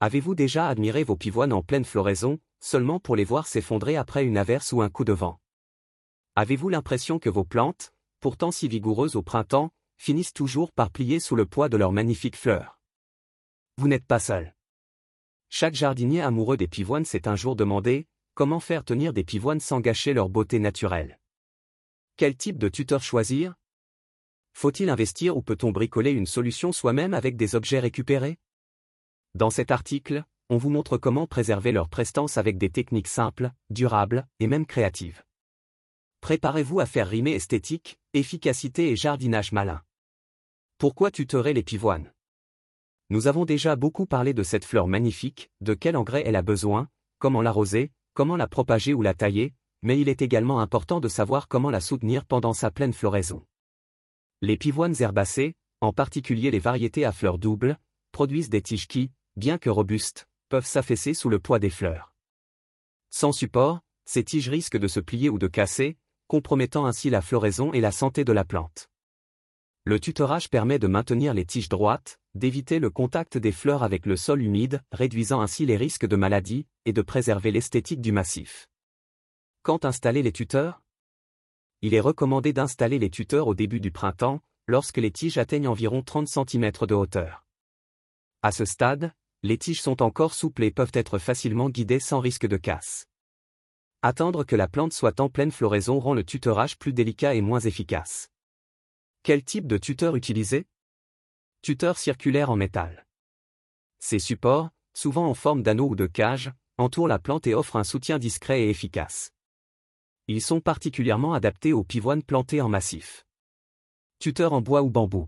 Avez-vous déjà admiré vos pivoines en pleine floraison, seulement pour les voir s'effondrer après une averse ou un coup de vent? Avez-vous l'impression que vos plantes, pourtant si vigoureuses au printemps, finissent toujours par plier sous le poids de leurs magnifiques fleurs? Vous n'êtes pas seul. Chaque jardinier amoureux des pivoines s'est un jour demandé comment faire tenir des pivoines sans gâcher leur beauté naturelle. Quel type de tuteur choisir? Faut-il investir ou peut-on bricoler une solution soi-même avec des objets récupérés? Dans cet article, on vous montre comment préserver leur prestance avec des techniques simples, durables et même créatives. Préparez-vous à faire rimer esthétique, efficacité et jardinage malin. Pourquoi tutorer les pivoines? Nous avons déjà beaucoup parlé de cette fleur magnifique, de quel engrais elle a besoin, comment l'arroser, comment la propager ou la tailler, mais il est également important de savoir comment la soutenir pendant sa pleine floraison. Les pivoines herbacées, en particulier les variétés à fleurs doubles, produisent des tiges qui, bien que robustes, peuvent s'affaisser sous le poids des fleurs. Sans support, ces tiges risquent de se plier ou de casser, compromettant ainsi la floraison et la santé de la plante. Le tutorage permet de maintenir les tiges droites, d'éviter le contact des fleurs avec le sol humide, réduisant ainsi les risques de maladies, et de préserver l'esthétique du massif. Quand installer les tuteurs? Il est recommandé d'installer les tuteurs au début du printemps, lorsque les tiges atteignent environ 30 cm de hauteur. À ce stade, les tiges sont encore souples et peuvent être facilement guidées sans risque de casse. Attendre que la plante soit en pleine floraison rend le tutorage plus délicat et moins efficace. Quel type de tuteur utiliser? Tuteur circulaire en métal. Ces supports, souvent en forme d'anneau ou de cage, entourent la plante et offrent un soutien discret et efficace. Ils sont particulièrement adaptés aux pivoines plantées en massif. Tuteur en bois ou bambou.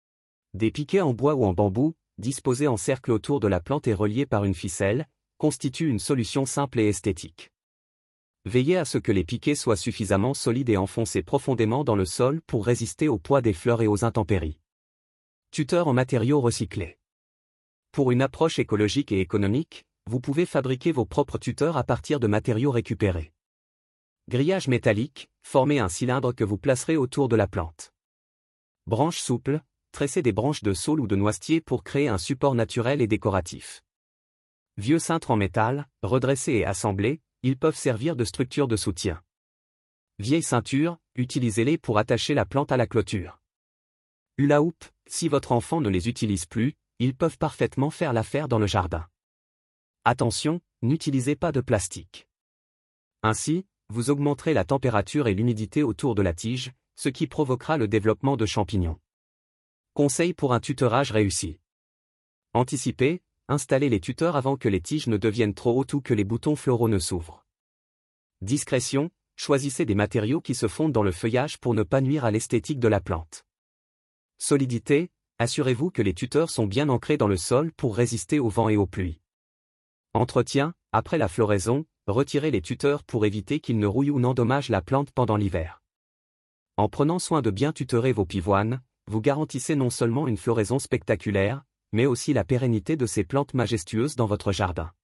Des piquets en bois ou en bambou, disposés en cercle autour de la plante et reliés par une ficelle, constituent une solution simple et esthétique. Veillez à ce que les piquets soient suffisamment solides et enfoncés profondément dans le sol pour résister au poids des fleurs et aux intempéries. Tuteur en matériaux recyclés. Pour une approche écologique et économique, vous pouvez fabriquer vos propres tuteurs à partir de matériaux récupérés. Grillage métallique, formez un cylindre que vous placerez autour de la plante. Branches souples, tressez des branches de saule ou de noisetier pour créer un support naturel et décoratif. Vieux cintres en métal, redressés et assemblés, ils peuvent servir de structure de soutien. Vieilles ceintures, utilisez-les pour attacher la plante à la clôture. Hula hoop, si votre enfant ne les utilise plus, ils peuvent parfaitement faire l'affaire dans le jardin. Attention, n'utilisez pas de plastique. Ainsi, vous augmenterez la température et l'humidité autour de la tige, ce qui provoquera le développement de champignons. Conseil pour un tutorage réussi. Anticipez, installez les tuteurs avant que les tiges ne deviennent trop hautes ou que les boutons floraux ne s'ouvrent. Discrétion, choisissez des matériaux qui se fondent dans le feuillage pour ne pas nuire à l'esthétique de la plante. Solidité, assurez-vous que les tuteurs sont bien ancrés dans le sol pour résister au vent et aux pluies. Entretien, après la floraison, retirez les tuteurs pour éviter qu'ils ne rouillent ou n'endommagent la plante pendant l'hiver. En prenant soin de bien tutorer vos pivoines, vous garantissez non seulement une floraison spectaculaire, mais aussi la pérennité de ces plantes majestueuses dans votre jardin.